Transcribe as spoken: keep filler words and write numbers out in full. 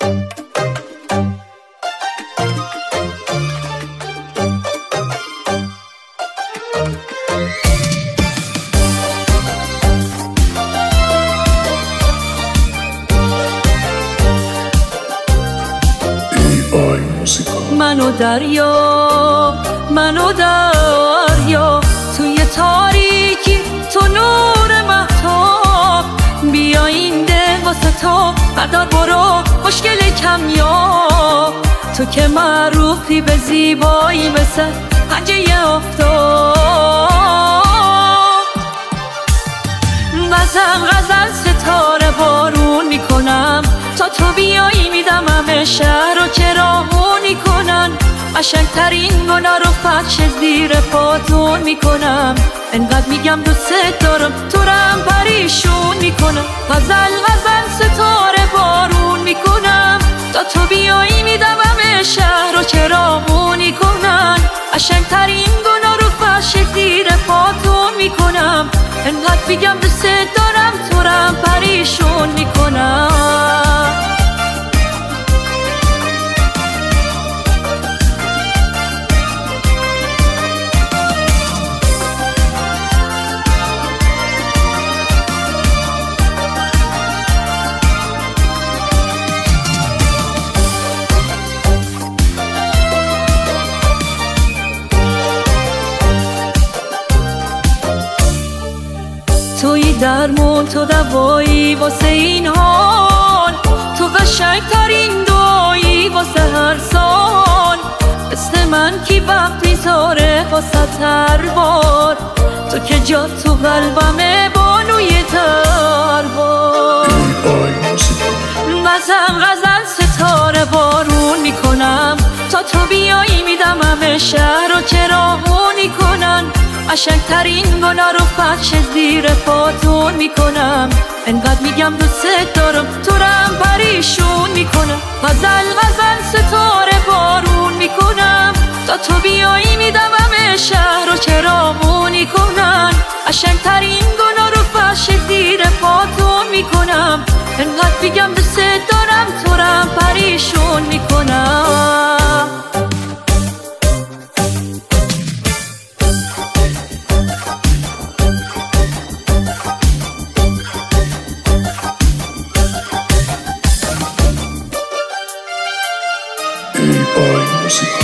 منو دریا منو دریا توی تاریکی تو نور مهتاب بیا این ده واسه تو بردار برو مشکل کمیاب تو که معروفی به زیبایی مثل پنجه آفتاب بزن غزل ستاره بارون میکنم تا تو بیایی میدم همه شهر رو چراغونی کنن قشنگترین گنا رو فرش زیر پاتون میکنم انقدر میگم دوست دارم تو رم پریشون میکنم غزل غزل ستاره بارون میکنم تا تو بیایی میدم همه شهر رو چراغونی کنن قشنگترین گنا رو فرش زیر پاتون میکنم انقدر میگم دوست دارم تو رم پریشون میکنم توی درمون تو دوایی واسه این حال تو قشنگترین دعایی واسه هر سال مثل من کی وقت میذاره واسه هر بار تو که جا تو قلبمه بانوی تربار بزن غزل ستاره بارون میکنم تا تو بیایی میدم همه شهر رو چراغونی کنن قشنگترین گنا رو فرش زیر پاتون میکنم انقدر میگم دوست دارم تو رم پریشون میکنم غزل غزل ستاره بارون میکنم تا تو بیایی میدم همه شهر رو چراغونی کنن قشنگترین گنا رو فرش زیر پاتون میکنم انقدر میگم دوست دارم تو رم پریشون میکنم ای آی موسیقی